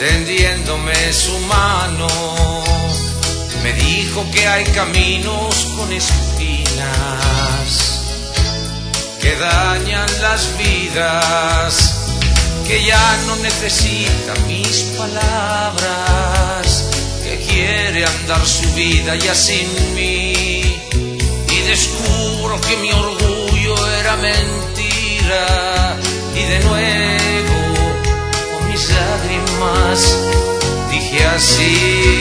tendiéndome su mano, me dijo que hay caminos con espinas que dañan las vidas, que ya no necesita mis palabras, que quiere andar su vida ya sin mí. Y descubro que mi orgullo era mentira, y de nuevo con mis lágrimas dije así: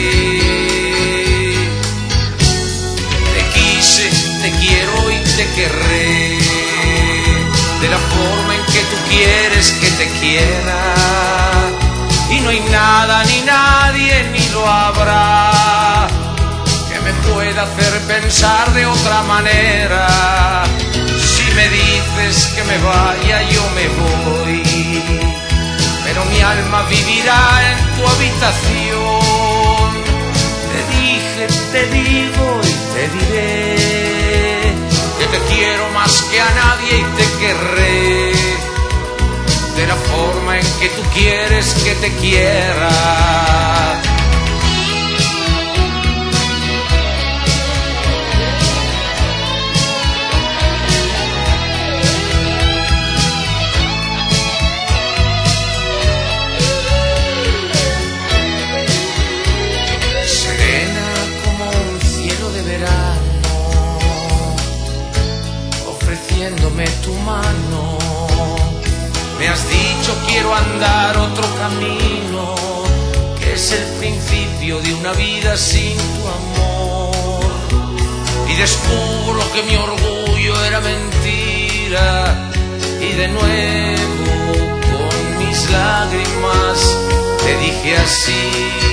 te quise, te quiero y te querré de la forma en que tú quieres que te quiera, y no hay nada ni nadie ni lo habrá que me pueda hacer pensar de otra manera. Si me dices que me vaya, yo me voy, pero mi alma vivirá en tu habitación. Te dije, te digo y te diré que te quiero más que a nadie y te querré de la forma en que tú quieres que te quiera. Serena como un cielo de verano, ofreciéndome tu mano. Me has dicho quiero andar otro camino, que es el principio de una vida sin tu amor. Y descubro que mi orgullo era mentira, y de nuevo con mis lágrimas te dije así: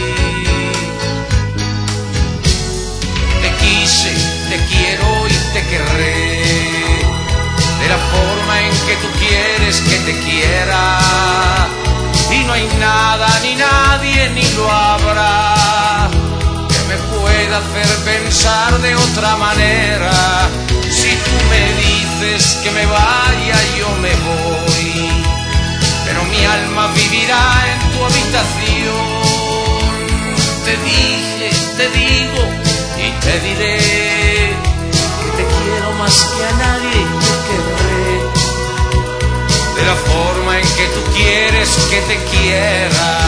te quise, te quiero y te querré de la forma en que tú quieres que te quiera, y no hay nada ni nadie ni lo habrá que me pueda hacer pensar de otra manera. Si tú me dices que me vaya, yo me voy, pero mi alma vivirá en tu habitación. Te dije, te digo y te diré que te quiero más que a nadie y te querré de la forma en que tú quieres que te quiera.